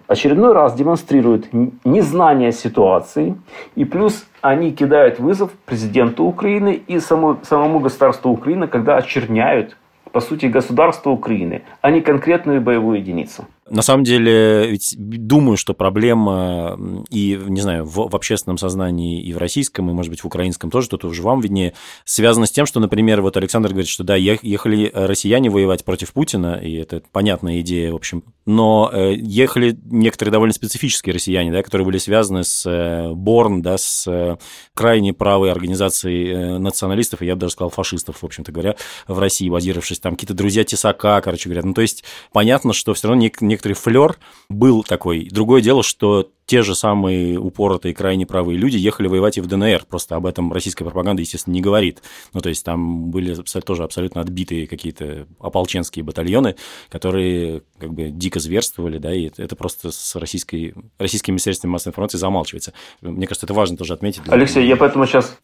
очередной раз демонстрируют незнание ситуации, и плюс они кидают вызов президенту Украины и самому государству Украины, когда очерняют, по сути, государство Украины, а не конкретную боевую единицу. На самом деле, ведь думаю, что проблема и, не знаю, в общественном сознании и в российском, и, может быть, в украинском тоже, тут уже вам виднее, связано с тем, что, например, вот Александр говорит, что да, ехали россияне воевать против Путина, и это понятная идея, в общем, но ехали некоторые довольно специфические россияне, да, которые были связаны с Борн, да, с крайне правой организацией националистов, и я бы даже сказал фашистов, в общем-то говоря, в России, базировавшись там, какие-то друзья Тесака, короче говоря. Ну, то есть, понятно, что все равно некоторый флер был такой. Другое дело, что те же самые упоротые, крайне правые люди ехали воевать и в ДНР. Просто об этом российская пропаганда, естественно, не говорит. Ну, то есть, там были тоже абсолютно отбитые какие-то ополченские батальоны, которые как бы дико зверствовали, да, и это просто с российскими средствами массовой информации замалчивается. Мне кажется, это важно тоже отметить. Алексей, я поэтому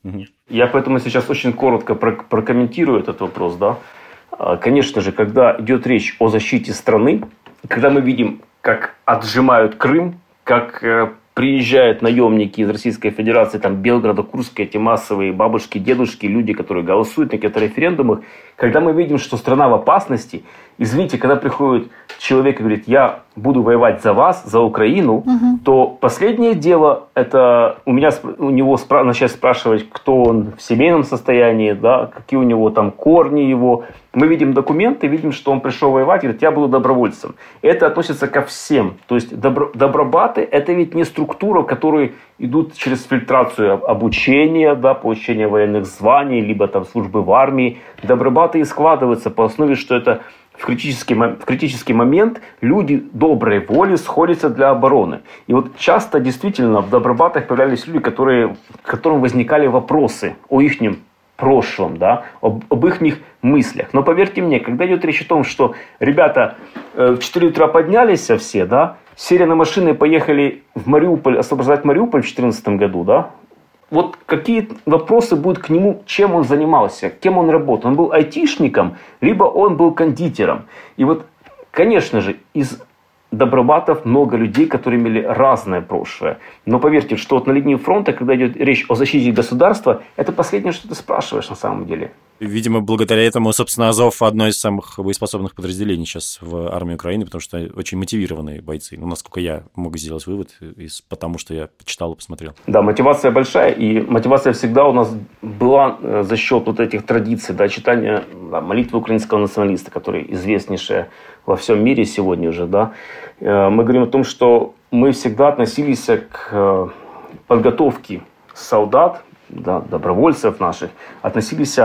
сейчас очень коротко прокомментирую этот вопрос, да. Конечно же, когда идет речь о защите страны, когда мы видим, как отжимают Крым, как приезжают наемники из Российской Федерации, там Белгорода, Курска, эти массовые бабушки, дедушки, люди, которые голосуют на каких-то референдумах, когда мы видим, что страна в опасности, извините, когда приходит человек и говорит, я буду воевать за вас, за Украину, то последнее дело, это у него начать спрашивать, кто он в семейном состоянии, да, какие у него там корни его. Мы видим документы, видим, что он пришел воевать, и говорит, я буду добровольцем. Это относится ко всем. То есть добробаты – это ведь не структура, в которой идут через фильтрацию обучения, да, получения военных званий, либо там службы в армии. Добробаты и складываются по основе, что это в критический момент люди доброй воли сходятся для обороны. И вот часто действительно в добробатах появлялись люди, которым возникали вопросы о их прошлом, да, об их мыслях. Но поверьте мне, когда идет речь о том, что ребята в 4 утра поднялись все, да, сели на машины и поехали в Мариуполь, освобождать Мариуполь в 2014 году, да, вот какие вопросы будут к нему, чем он занимался, кем он работал. Он был айтишником, либо он был кондитером. И вот, конечно же, из добробатов много людей, которые имели разное прошлое. Но поверьте, что вот на линии фронта, когда идет речь о защите государства, это последнее, что ты спрашиваешь на самом деле. Видимо, благодаря этому, собственно, Азов одно из самых боеспособных подразделений сейчас в армии Украины, потому что очень мотивированные бойцы. Ну, насколько я могу сделать вывод, потому что я почитал и посмотрел. Да, мотивация большая, и мотивация всегда у нас была за счет вот этих традиций, да, читания молитвы украинского националиста, которая известнейшая во всем мире сегодня уже, да. Мы говорим о том, что мы всегда относились к подготовке солдат, да, добровольцев наших, относились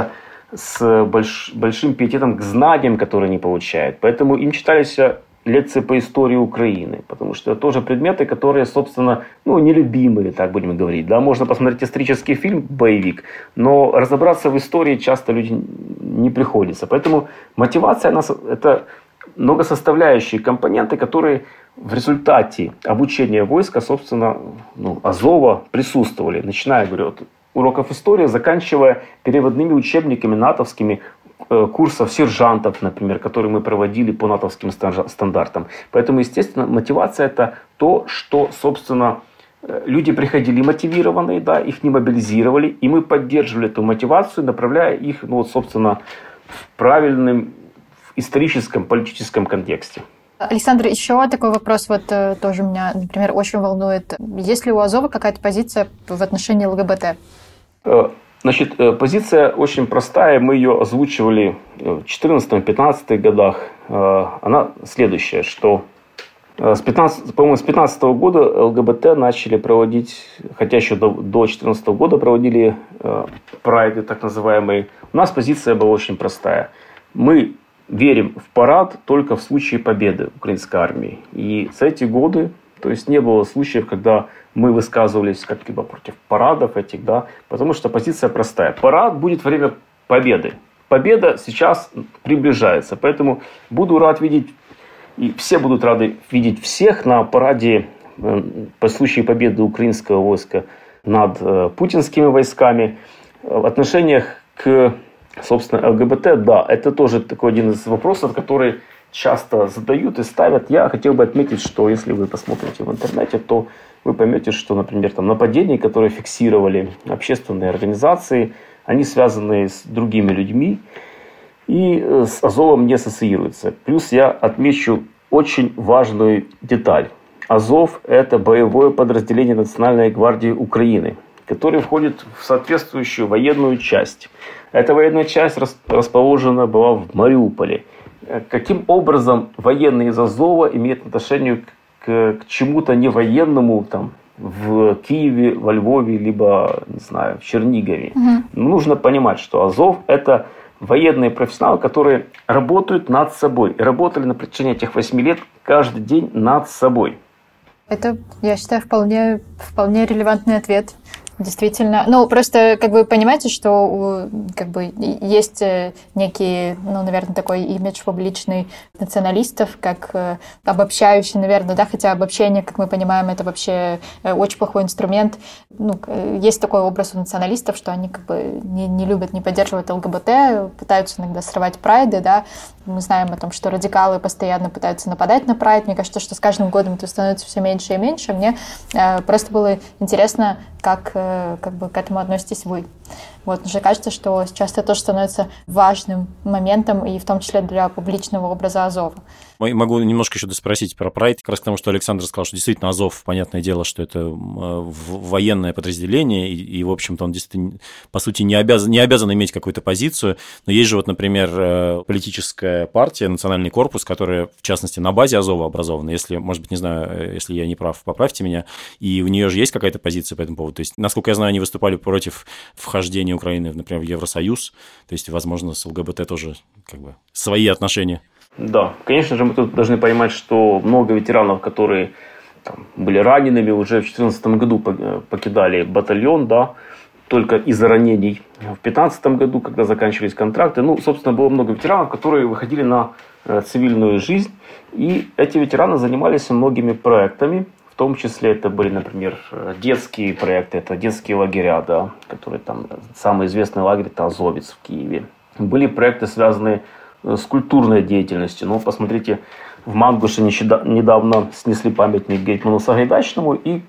с большим пиететом к знаниям, которые они получают. Поэтому им читались лекции по истории Украины, потому что это тоже предметы, которые, собственно, нелюбимые, так будем говорить. Да? Можно посмотреть исторический фильм, боевик, но разобраться в истории часто людям не приходится. Поэтому мотивация нас – это многосоставляющие компоненты, которые в результате обучения войска, собственно, Азова присутствовали. Начиная, говорю, от уроков истории, заканчивая переводными учебниками натовскими курсов сержантов, например, которые мы проводили по натовским стандартам. Поэтому, естественно, мотивация – это то, что, собственно, люди приходили мотивированные, да, их не мобилизировали, и мы поддерживали эту мотивацию, направляя их, собственно, в правильном историческом, политическом контексте. Александр, еще такой вопрос тоже меня, например, очень волнует. Есть ли у Азова какая-то позиция в отношении ЛГБТ? Значит, позиция очень простая. Мы ее озвучивали в 2014-2015 годах. Она следующая, что с 2015 года ЛГБТ начали проводить, хотя еще до 2014 года проводили прайды так называемые. У нас позиция была очень простая. Мы верим в парад только в случае победы украинской армии. И за эти годы, то есть не было случаев, когда мы высказывались как-либо против парадов этих, да, потому что позиция простая. Парад будет во время победы. Победа сейчас приближается, поэтому буду рад видеть, и все будут рады видеть всех на параде по случаю победы украинского войска над путинскими войсками. В отношениях к, собственно, ЛГБТ, да, это тоже такой один из вопросов, который часто задают и ставят. Я хотел бы отметить, что если вы посмотрите в интернете, то вы поймете, что, например, там нападения, которые фиксировали общественные организации, они связаны с другими людьми и с Азовом не ассоциируются. Плюс я отмечу очень важную деталь. Азов – это боевое подразделение Национальной гвардии Украины, которое входит в соответствующую военную часть. Эта военная часть расположена была в Мариуполе. Каким образом военные из Азова имеют отношение к чему-то невоенному там, в Киеве, во Львове, либо, не знаю, в Чернигове? Нужно понимать, что Азов – это военные профессионалы, которые работают над собой. И работали на протяжении этих 8 лет каждый день над собой. Это, я считаю, вполне релевантный ответ. Действительно. Ну, просто, как вы понимаете, что как бы есть некий, ну, наверное, такой имидж публичный националистов, как обобщающий, наверное, да, хотя обобщение, как мы понимаем, это вообще очень плохой инструмент. Ну, есть такой образ у националистов, что они как бы не любят, не поддерживают ЛГБТ, пытаются иногда срывать прайды, да. Мы знаем о том, что радикалы постоянно пытаются нападать на прайд. Мне кажется, что с каждым годом это становится все меньше и меньше. Мне просто было интересно, как бы к этому относитесь вы. Вот, мне кажется, что сейчас это тоже становится важным моментом, и в том числе для публичного образа Азова. Могу немножко еще доспросить про Прайд, как раз потому, что Александр сказал, что действительно Азов, понятное дело, что это военное подразделение, и в общем-то, он действительно, по сути, не обязан иметь какую-то позицию, но есть же вот, например, политическая партия, Национальный корпус, которая, в частности, на базе Азова образована, если, может быть, не знаю, если я не прав, поправьте меня, и у нее же есть какая-то позиция по этому поводу, то есть, насколько я знаю, они выступали против вхождения Украины, например, в Евросоюз, то есть, возможно, с ЛГБТ тоже как бы свои отношения. Да, конечно же, мы тут должны понимать, что много ветеранов, которые там, были ранеными, уже в 2014 году покидали батальон, да, только из-за ранений. В 2015 году, когда заканчивались контракты, ну, собственно, было много ветеранов, которые выходили на цивильную жизнь, и эти ветераны занимались многими проектами. В том числе это были, например, детские проекты, это детские лагеря, да, которые там, самый известный лагерь это Азовец в Киеве. Были проекты, связанные с культурной деятельностью. Ну, посмотрите, в Мангуше недавно снесли памятник Гетьману Сагайдачному и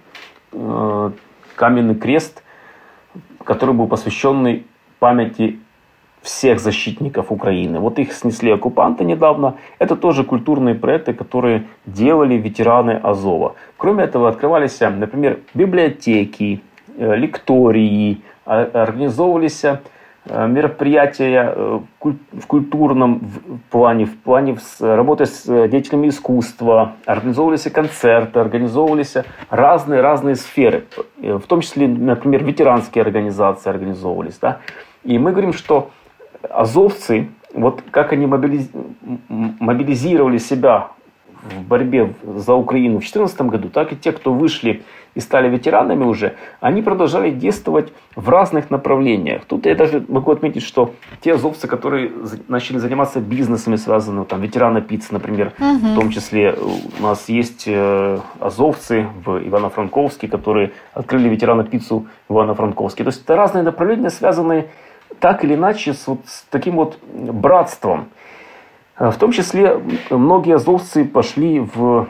каменный крест, который был посвященный памяти всех защитников Украины. Вот их снесли оккупанты недавно. Это тоже культурные проекты, которые делали ветераны Азова. Кроме этого, открывались, например, библиотеки, лектории, организовывались мероприятия в культурном плане, работы с деятелями искусства, организовывались концерты, организовывались разные сферы, в том числе, например, ветеранские организации организовывались. Да? И мы говорим, что азовцы, вот как они мобилизировали себя в борьбе за Украину в 2014 году, так и те, кто вышли и стали ветеранами уже, они продолжали действовать в разных направлениях. Тут я даже могу отметить, что те азовцы, которые начали заниматься бизнесами, связанными, там, ветераны пиццы, например, в том числе у нас есть азовцы в Ивано-Франковске, которые открыли ветераны пиццу в Ивано-Франковске. То есть это разные направления, связанные так или иначе с таким вот братством. В том числе многие азовцы пошли в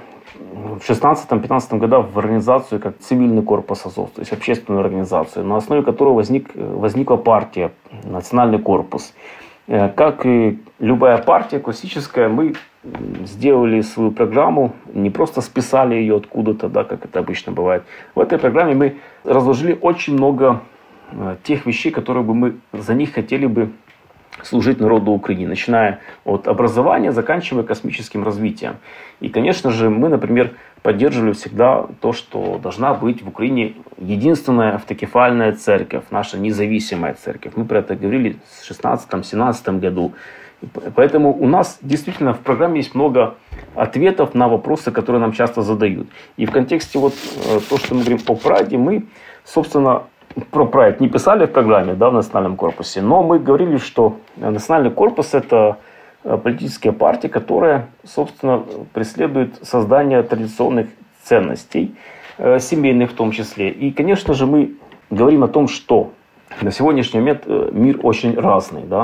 16-15 годах в организацию как цивильный корпус Азов, то есть общественную организацию, на основе которой возникла партия, Национальный корпус. Как и любая партия классическая, мы сделали свою программу, не просто списали ее откуда-то, да, как это обычно бывает. В этой программе мы разложили очень много тех вещей, которые бы мы за них хотели бы служить народу Украины, начиная от образования, заканчивая космическим развитием. И, конечно же, мы, например, поддерживали всегда то, что должна быть в Украине единственная автокефальная церковь, наша независимая церковь. Мы про это говорили в 2016-2017 году. Поэтому у нас действительно в программе есть много ответов на вопросы, которые нам часто задают. И в контексте вот то, что мы говорим о Прайде, мы, собственно, про Прайд не писали в программе, да, в Национальном корпусе, но мы говорили, что Национальный корпус – это политическая партия, которая, собственно, преследует создание традиционных ценностей, семейных в том числе. И, конечно же, мы говорим о том, что на сегодняшний момент мир очень разный, да,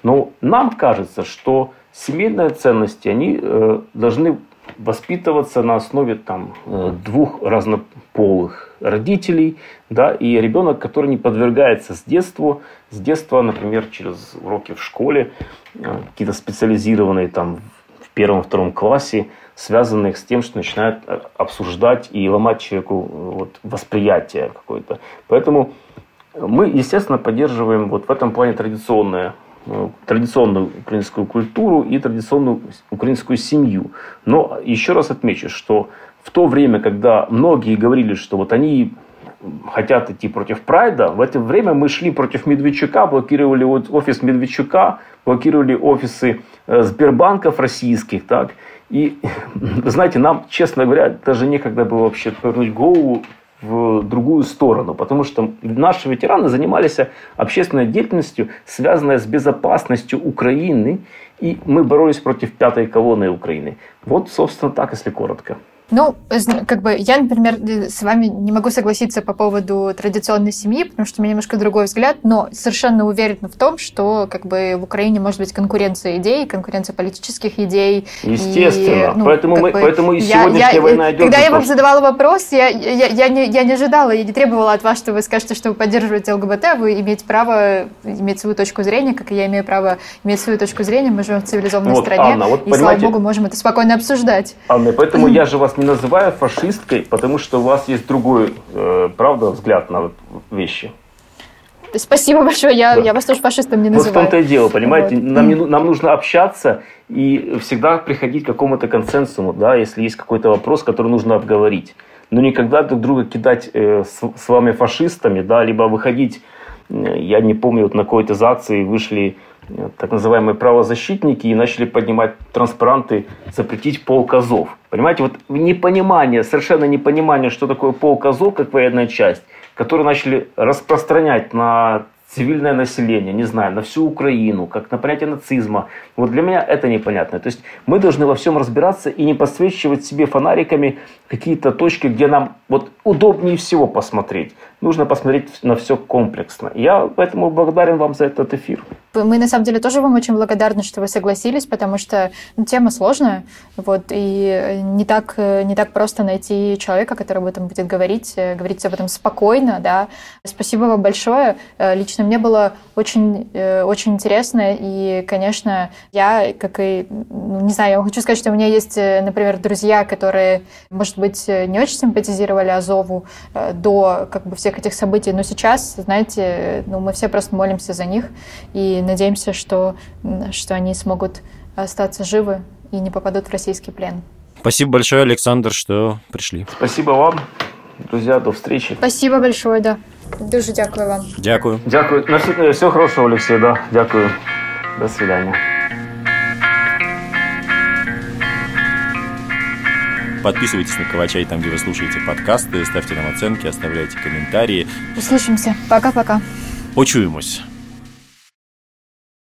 Но нам кажется, что семейные ценности, они должны воспитываться на основе двух разнополых родителей, да, и ребенок, который не подвергается с детства, например, через уроки в школе, какие-то специализированные в 1-2 классе, связанные с тем, что начинают обсуждать и ломать человеку восприятие какое-то. Поэтому мы, естественно, поддерживаем в этом плане традиционную украинскую культуру и традиционную украинскую семью. Но еще раз отмечу, что в то время, когда многие говорили, что они хотят идти против Прайда, в это время мы шли против Медведчука, блокировали офис Медведчука, блокировали офисы Сбербанков российских, так. И, вы знаете, нам, честно говоря, даже некогда было вообще повернуть голову в другую сторону, потому что наши ветераны занимались общественной деятельностью, связанной с безопасностью Украины, и мы боролись против 5-й колонны Украины. Собственно, так, если коротко. Я, например, с вами не могу согласиться по поводу традиционной семьи, потому что у меня немножко другой взгляд, но совершенно уверена в том, что в Украине может быть конкуренция идей, конкуренция политических идей. Естественно. Поэтому и сегодняшняя война идет. Когда я вам задавала вопрос, я не ожидала, я не требовала от вас, что вы скажете, что вы поддерживаете ЛГБТ, вы имеете право иметь свою точку зрения, как и я имею право иметь свою точку зрения, мы живем в цивилизованной стране, Анна, и, слава богу, можем это спокойно обсуждать. Анна, поэтому я же вас не называю фашисткой, потому что у вас есть другой, взгляд на вещи. Спасибо большое, я вас тоже фашистом не называю. В том-то и дело, понимаете, нам нужно общаться и всегда приходить к какому-то консенсусу, да, если есть какой-то вопрос, который нужно обговорить. Но никогда друг друга кидать с вами фашистами, да, либо выходить, я не помню, на какой-то из акций вышли так называемые правозащитники и начали поднимать транспаранты «Запретить полк Азов». Понимаете, совершенно непонимание, что такое полк Азов, как военная часть, которую начали распространять на цивильное население, не знаю, на всю Украину, как на понятие нацизма. Для меня это непонятно. То есть мы должны во всем разбираться и не подсвечивать себе фонариками какие-то точки, где нам удобнее всего посмотреть. Нужно посмотреть на все комплексно. Я поэтому благодарен вам за этот эфир. Мы, на самом деле, тоже вам очень благодарны, что вы согласились, потому что тема сложная, и не так просто найти человека, который об этом будет говорить об этом спокойно, да. Спасибо вам большое. Лично мне было очень, очень интересно, и, конечно, я, я хочу сказать, что у меня есть, например, друзья, которые, может быть, не очень симпатизировали Азову до всех этих событий, но сейчас, знаете, мы все просто молимся за них и надеемся, что они смогут остаться живы и не попадут в российский плен. Спасибо большое, Александр, что пришли. Спасибо вам, друзья, до встречи. Спасибо большое, да. Дуже дякую вам. Дякую. Всего хорошего, Алексей, да. Дякую. До свидания. Подписывайтесь на Кава-чай там, где вы слушаете подкасты, ставьте нам оценки, оставляйте комментарии. Услышимся. Пока-пока. Почуємось.